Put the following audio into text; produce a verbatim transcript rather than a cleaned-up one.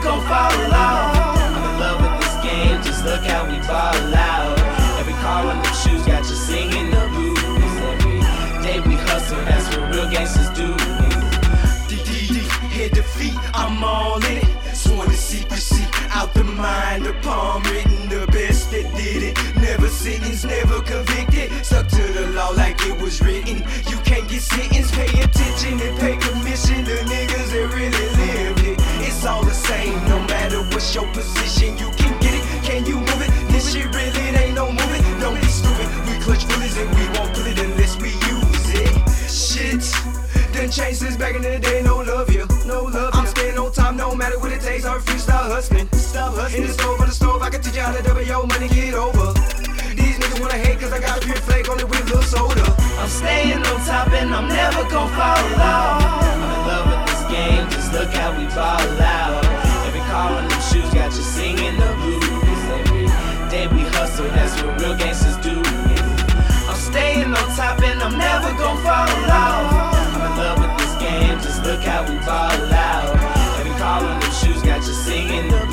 gon' fall off. I'm in love with this game, just look how we ball out. Every car on them shoes got you singing the blues. Every day we hustle, that's what real gangsters do. Head to feet, I'm all in it. Sworn to secrecy, out the mind, the palm written, the best that did it. Never sentenced, never convicted. Stuck to the law like it was written. You can't get sentenced, pay attention and pay commission to niggas that really lived it. It's all the same, no matter what's your position. You can get it, can you move it? This shit really ain't no moving. Don't be stupid, we clutch bullets and we won't put it unless we use it. Shit. Done changed since back in the day, no love you, no love you. I'm staying on top, no matter what it takes. I refuse to stop hustling, stop hustling. In the stove, on the stove, I can teach you how to double your money, get over. These niggas wanna hate cause I got a pure flake on it with a little soda. I'm staying on top and I'm never gon' fall off. I'm in love with this game, just look how we ball out. Every car on them shoes got you singing the blues. Every day we hustle, that's what real gangsters do. I'm staying on top and I'm never gon' fall off. I'm in love with this game, just look how we ball out. Every car on them shoes got you singing the